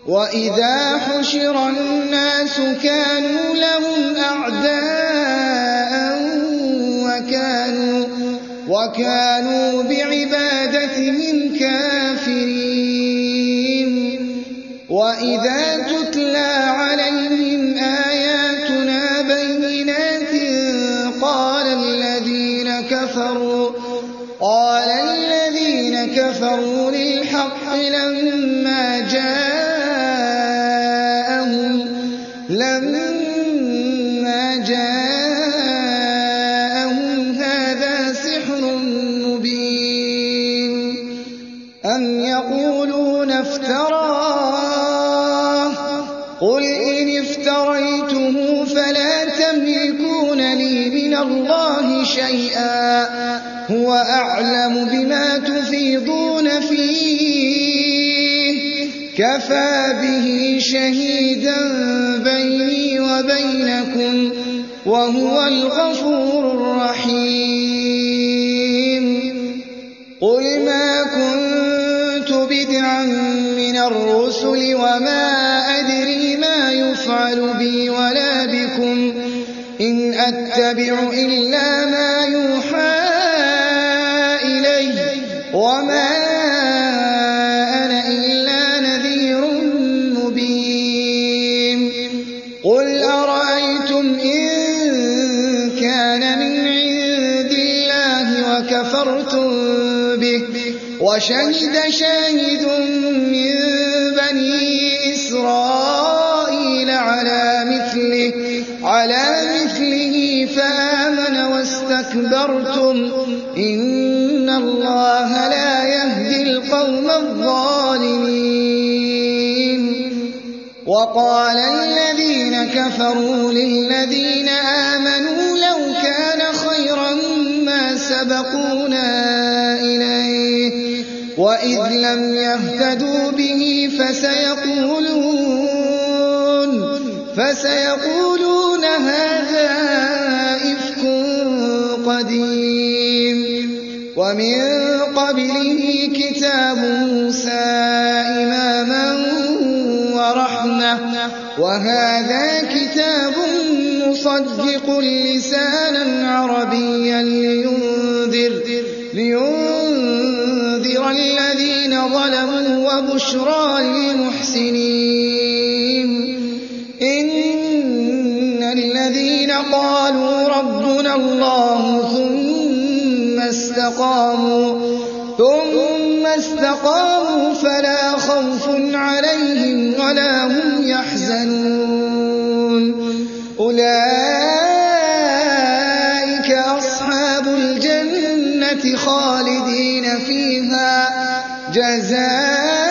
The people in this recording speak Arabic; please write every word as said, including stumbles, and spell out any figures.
وإذا حشر الناس كانوا لهم أعداء وكانوا, وكانوا بعبادتهم كافرين. وإذا تتلى عليهم آياتنا بينات قال الذين كفروا قال الذين كفروا للحق لما جاءهم لما جاءهم هذا سحر مبين أم يقولون افتراه قل إن افتريته فلا تملكون لي من الله شيئا هو أعلم بما تفيضون فيه كفى به شهيدا بيني وبينكم وهو الغفور الرحيم. قل ما كنت بدعا من الرسل وما أدري ما يفعل بي ولا بكم إن أتبع إلا ما يوحى إلي وما أنا إلا نذير مبين. قل أرأيتم إن كان من عند الله وكفرتم به وشهد شاهد من بني إسرائيل على مثله على مثله فآمن واستكبرتم إن الله لا يهدي القوم الظالمين. وقال الذين كفروا للذين آمنوا لو كان خيرا ما سبقونا إليه وإذ لم يهتدوا به فسيقولون فسيقولون هذا إفك قديم. ومن قبله كتاب موسى إماما ورحمة وهذا كتاب مصدق لسانا عربيا لينذر, لينذر الذين ظلموا وبشرى للمحسنين. إن الذين قالوا ربنا الله ثم استقاموا ثم استقاموا فلا خوف عليهم ولا هم يحزنون أولئك أصحاب الجنة خالدين فيها جزاء